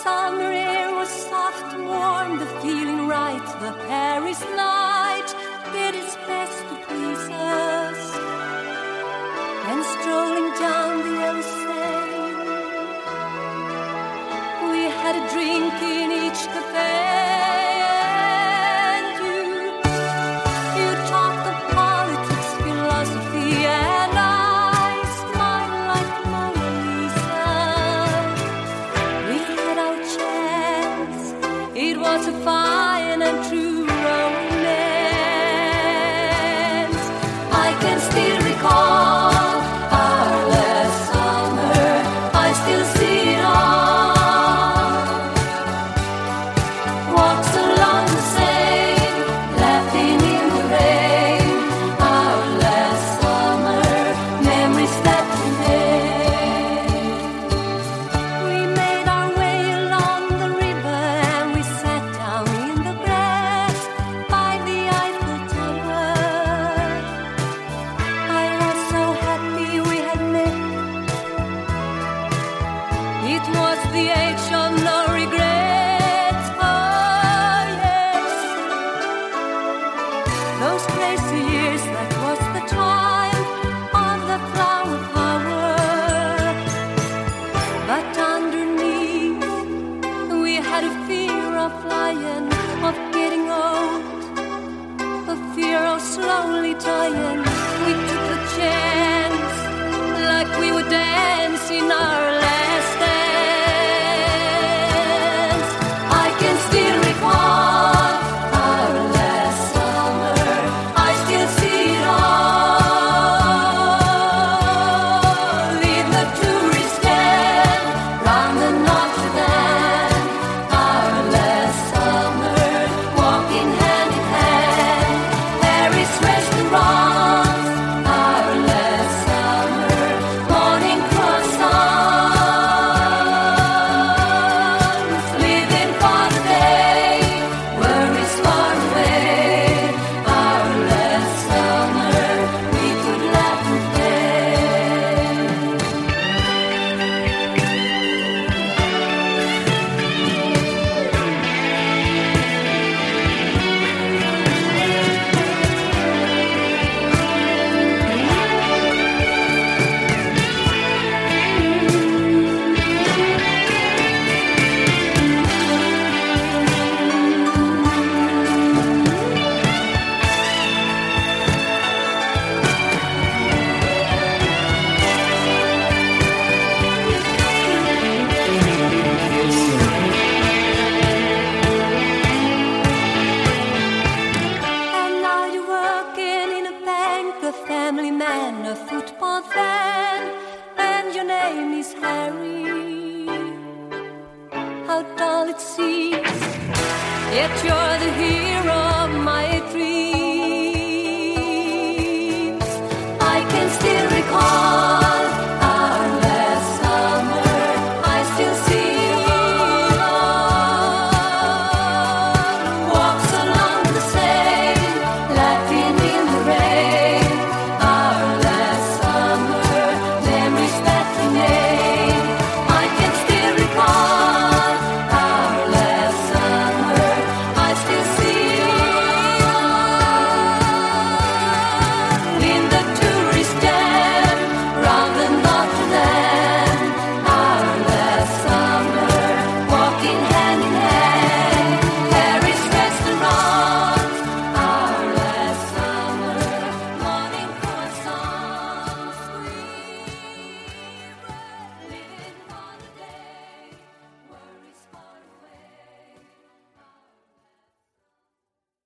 summer air was soft and warm, the feeling right, the Paris night did its best to please us. And strolling down the yellow Seine, we had a drink in each cafe. And you talked of politics, philosophy, and I smiled like Mona Lisa. We had our chance, it was a fine and true romance. I can still recall our last summer, I still see it all. Walks along the Seine, laughing in the rain. Our last summer, memories that remain. We made our way along the river and we sat down in the grass by the Eiffel Tower. I was so happy we had met. It was the age of no regrets. Oh yes, those crazy years, that was the time of the flower power. But underneath, we had a fear of flying, of getting old, a fear of slowly dying. We took a chance, like we would dance in our last dance. I can still recall our last summer, I still see it all. In the tourist stand, round the Notre Dame. Our last summer, walking hand in hand. Paris restaurants. Our last summer, morning croissants. Living for the day, worries far away. Our last summer, we could laugh and play. And now you're working in a bank, a family man, a football fan, and your name is Harry. How dull it seems, yet you're the hero